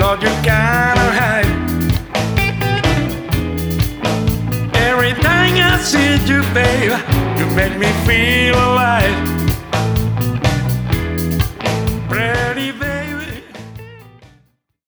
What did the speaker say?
Lord, you gotta hide. Every time I see you, babe, you make me feel alive.